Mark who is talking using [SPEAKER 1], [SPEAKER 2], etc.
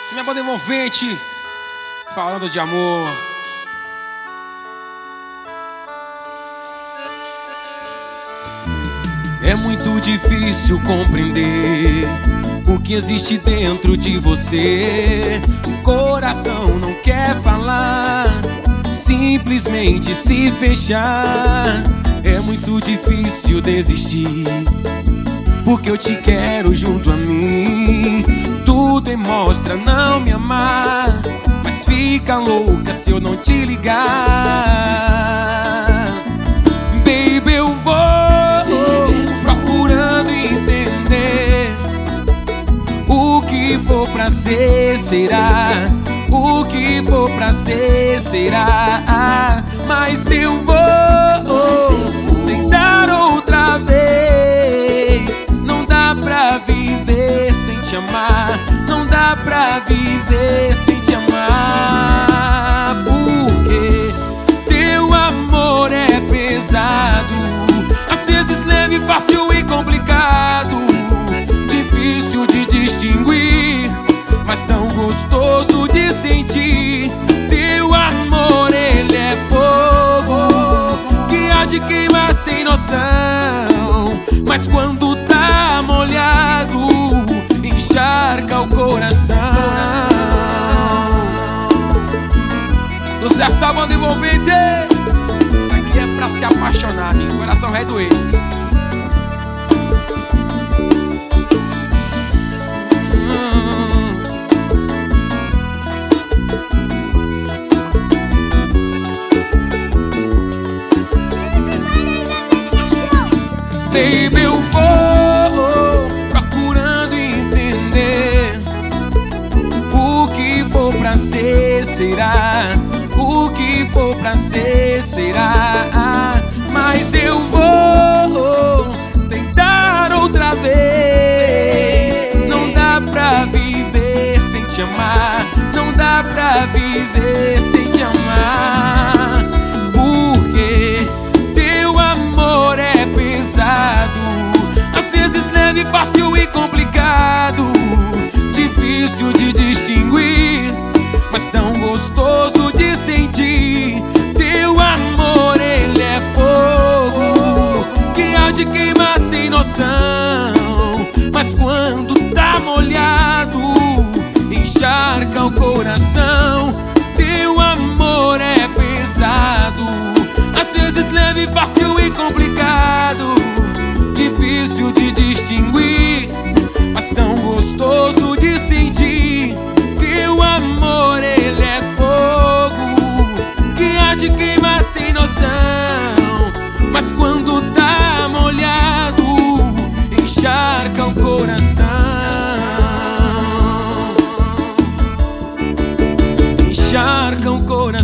[SPEAKER 1] Essa é minha banda envolvente, falando de amor. É muito difícil compreender o que existe dentro de você. O coração não quer falar, simplesmente se fechar. É muito difícil desistir, porque eu te quero junto a mim. Tu demonstra não me amar, mas fica louca se eu não te ligar. Baby, eu vou procurando entender. O que for pra ser, será. O que for pra ser, será. Mas eu vou tentar outra vez. Não dá pra viver sem te amar. Não dá pra viver sem te amar. Porque teu amor é pesado, às vezes leve, fácil e complicado. Difícil de distinguir, mas tão gostoso de sentir. Teu amor, ele é fogo que há de queimar sem noção. Mas quando tá molhado, encharca o coração. Sucesso da banda envolvente. Isso aqui é pra se apaixonar, meu coração vai doer. Baby, eu vou procurando entender. O que for pra ser, será. O que for pra ser, será. Mas eu vou tentar outra vez. Não dá pra viver sem te amar. Não dá pra viver sem te amar. Porque teu amor é pesado, às vezes leve, fácil e complicado. Difícil de distinguir, mas tão gostoso de sentir. Teu amor, ele é fogo que há de queimar sem noção. Mas quando tá molhado, encharca o coração. Teu amor é pesado, às vezes leve, fácil e complicado. Difícil de distinguir, mas tão gostoso de sentir. Teu amor, ele é fogo que há de queimar sem noção. Mas quando tá molhado, encharca o coração. Encharca o coração.